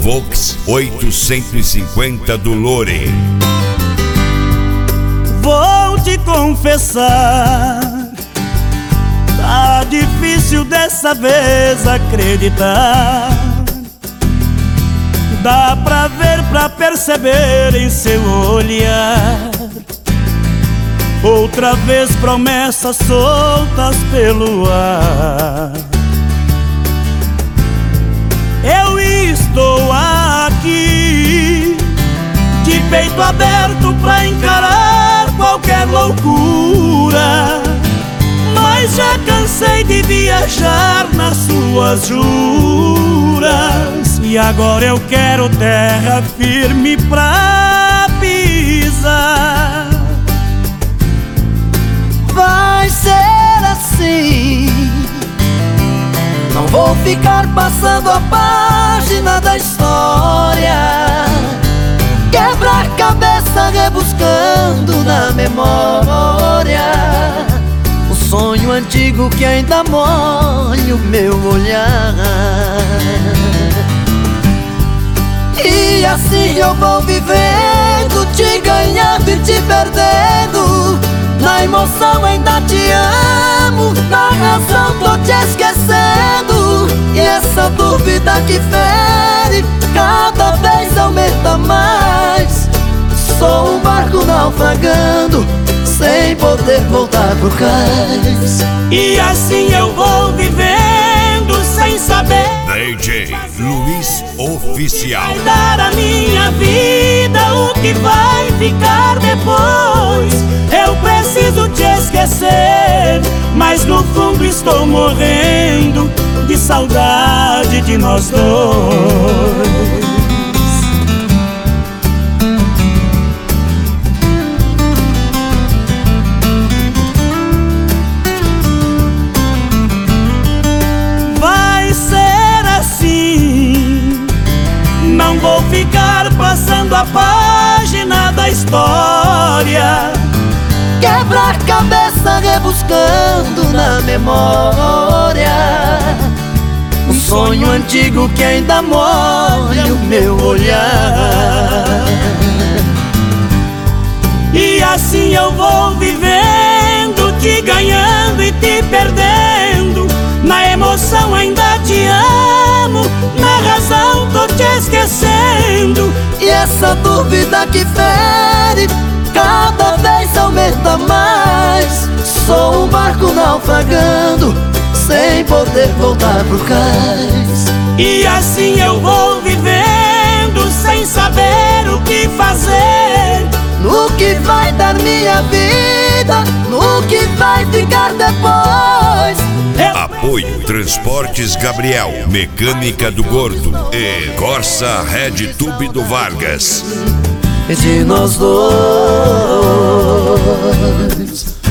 Vox 850 do Lore. Vou te confessar, tá difícil dessa vez acreditar. Dá pra ver, pra perceber em seu olhar. Outra vez promessas soltas pelo ar. Eu estou aqui, de peito aberto pra encarar qualquer loucura. Mas já cansei de viajar nas suas juras, e agora eu quero terra firme pra pisar. Vai ser assim, não vou ficar passando a página da história. Quebra-cabeça rebuscando na memória, o sonho antigo que ainda molha o meu olhar. E assim eu vou vivendo, te ganhando e te perdendo. Na emoção ainda te amo, na razão tô te esquecendo. E essa dúvida que fere cada vez aumenta mais. Sou um barco naufragando, sem poder voltar pro cais. E assim eu vou vivendo sem saber DJ Luiz Oficial. vai dar a minha vida, o que vai ficar depois. Eu preciso te esquecer, mas no fundo estou morrendo de saudade de nós dois. Não vou ficar passando a página da história. Quebra-cabeça rebuscando na memória, um sonho antigo que ainda molha o meu olhar. E assim eu vou vivendo, te ganhando e te perdendo. Na emoção ainda te amo, na razão tô te esquecendo. E essa dúvida que fere cada vez aumenta mais. Sou um barco naufragando, sem poder voltar pro cais. E assim eu vou vivendo, sem saber o que fazer. No que vai dar minha vida, no que vai ficar depois. Apoio Transportes Gabriel, Mecânica do Gordo e Corsa Red Tube do Vargas. De nós dois.